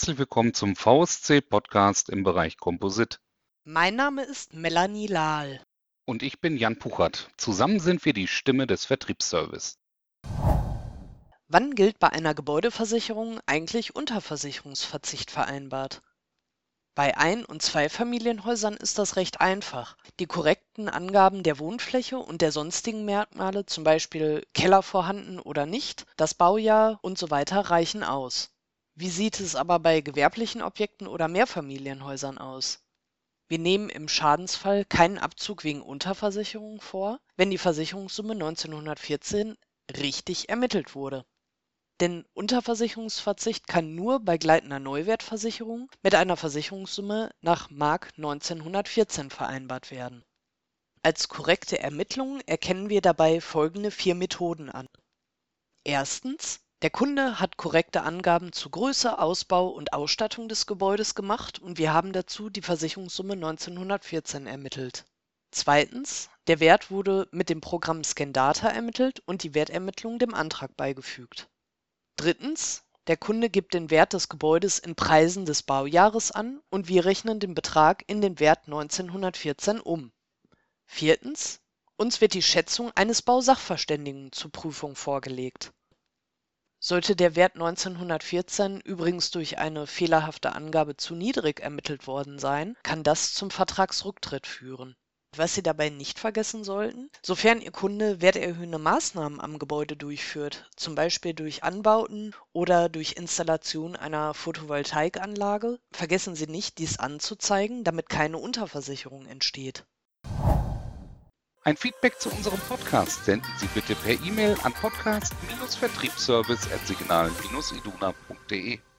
herzlich willkommen zum VSC-Podcast im Bereich Composite. Mein Name ist Melanie Lahl. Und ich bin Jan Puchert. Zusammen sind wir die Stimme des Vertriebsservice. Wann gilt bei einer Gebäudeversicherung eigentlich Unterversicherungsverzicht vereinbart? Bei Ein- und Zweifamilienhäusern ist das recht einfach. Die korrekten Angaben der Wohnfläche und der sonstigen Merkmale, zum Beispiel Keller vorhanden oder nicht, das Baujahr und so weiter, reichen aus. Wie sieht es aber bei gewerblichen Objekten oder Mehrfamilienhäusern aus? Wir nehmen im Schadensfall keinen Abzug wegen Unterversicherung vor, wenn die Versicherungssumme 1914 richtig ermittelt wurde. Denn Unterversicherungsverzicht kann nur bei gleitender Neuwertversicherung mit einer Versicherungssumme nach Mark 1914 vereinbart werden. Als korrekte Ermittlung erkennen wir dabei folgende 4 Methoden an. Erstens: Der Kunde hat korrekte Angaben zu Größe, Ausbau und Ausstattung des Gebäudes gemacht und wir haben dazu die Versicherungssumme 1914 ermittelt. Zweitens: Der Wert wurde mit dem Programm Scandata ermittelt und die Wertermittlung dem Antrag beigefügt. Drittens: Der Kunde gibt den Wert des Gebäudes in Preisen des Baujahres an und wir rechnen den Betrag in den Wert 1914 um. Viertens: Uns wird die Schätzung eines Bausachverständigen zur Prüfung vorgelegt. Sollte der Wert 1914 übrigens durch eine fehlerhafte Angabe zu niedrig ermittelt worden sein, kann das zum Vertragsrücktritt führen. Was Sie dabei nicht vergessen sollten: Sofern Ihr Kunde werterhöhende Maßnahmen am Gebäude durchführt, zum Beispiel durch Anbauten oder durch Installation einer Photovoltaikanlage, vergessen Sie nicht, dies anzuzeigen, damit keine Unterversicherung entsteht. Ein Feedback zu unserem Podcast senden Sie bitte per E-Mail an podcast-vertriebsservice@signal-iduna.de.